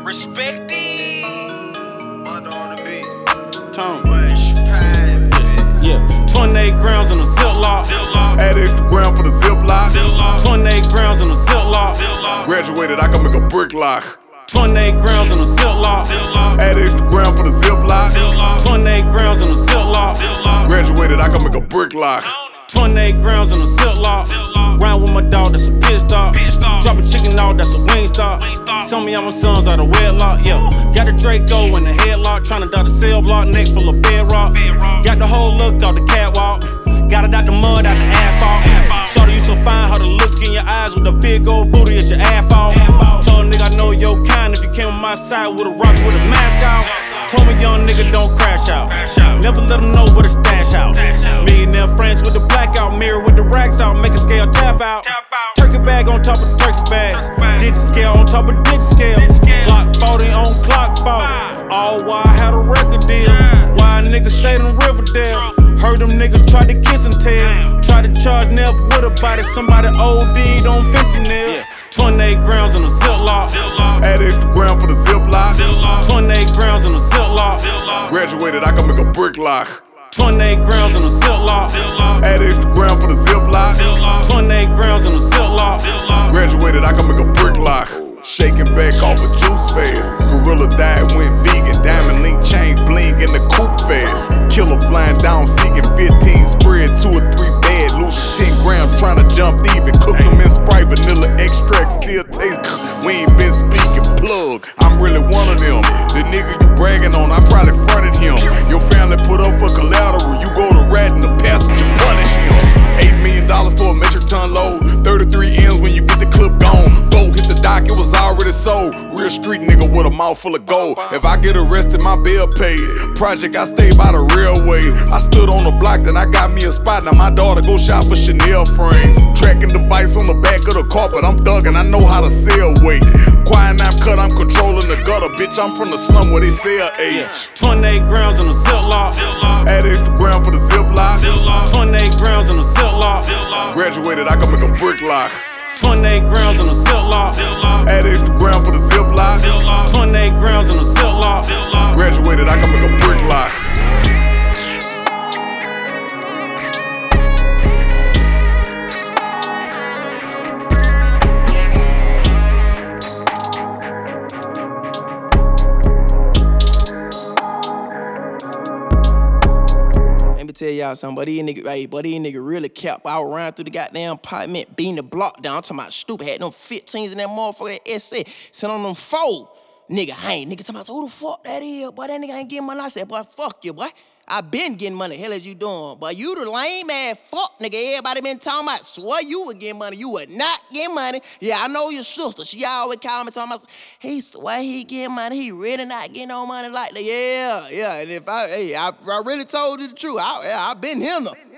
Respect it. Mother on the beat. Tone. Yeah. 28 grams in a Ziploc. Add extra gram for the Ziploc. 28 grams in a Ziploc. Graduated, I can make a brick lock. 28 grams in a Ziploc. Add extra gram for the Ziploc. 28 grams in a Ziploc. Graduated, I can make a brick lock. 28 grams in a Ziploc. Round with my dog, that's a pit stop. Drop a chicken out, that's a wing stop. Some of y'all my sons out of wedlock, yeah. Got a Draco in the headlock, tryna dot a cell block, neck full of bedrock. Got the whole look out the catwalk. Got it out the mud, out the asphalt. Shorty, you so fine, how to look in your eyes with a big old booty, it's your asphalt. Told a nigga I know your kind if you came on my side with a rock with a mask out. Told me young nigga don't crash out. Never let them know where the stash house. Millionaire friends with the blackout, mirror with the racks out, make a scale tap out. Turkey bag on top of the turkey bags. Digit scale on top of digit scale. Clock 40 on clock 40. All why I had a record deal. Why niggas stayed in Riverdale. Heard them niggas tried to kiss and tell. Tried to charge Neff with a body. Somebody OD'd on fentanyl. 28 grams in a Ziploc. Add extra gram for the Ziploc. 28 grams in a Ziploc. Graduated, I can make a brick lock. 28 grams in a Ziploc. Add extra gram for the Ziploc. 28 grams in a Ziploc. Graduated, I can make a brick lock. Shaking back off a juice fast. Gorilla diet, went vegan. Diamond link chain bling in the coupe fast. Killer flying down, seeking 15 spread, 2 or 3 bad. Loose 10 grams, trying to jump even. Cook them in Sprite, vanilla extract, still taste. We ain't been speaking plug. I'm really one of them. The nigga you bragging on, I probably fronted him. Your family put up for collateral. You go to rat and the passenger punish him. $8 million for a metric ton load. 33 M's when you get the clip gone. Boat hit the dock, it was already sold. Real street nigga with a mouth full of gold. If I get arrested, my bill paid. Project, I stay by the railway. I stood on the block, then I got me a spot. Now my daughter go shop for Chanel frames. Tracking device on the back of the carpet. I'm thugging, I know how to sell weight. Quiet I'm cut, I'm controlling the gutter. Bitch, I'm from the slum where they sell age. 28 grams in a Ziploc. Add extra gram for the Ziploc. 28 grams in a Ziploc. Graduated, I can make a brick lock. 28 grams in a Ziploc. Add extra gram for the Ziploc. 28 grams in a Ziploc. Graduated, I can make a brick lock. Let me tell y'all something, but these niggas really kept. I was running through the goddamn apartment, beating the block down. I'm talking about stupid, had them 15s in that motherfucker, that SA, sent on them 4. Nigga, nigga talking about, who the fuck that is? Boy, that nigga ain't getting money. I said, boy, fuck you, boy. I been getting money. Hell is you doing? But you the lame ass fuck nigga. Everybody been talking about, swear you would get money. You would not get money. Yeah, I know your sister. She always call me talking about, why he getting money? He really not getting no money like that. Yeah. And if I really told you the truth, I been him.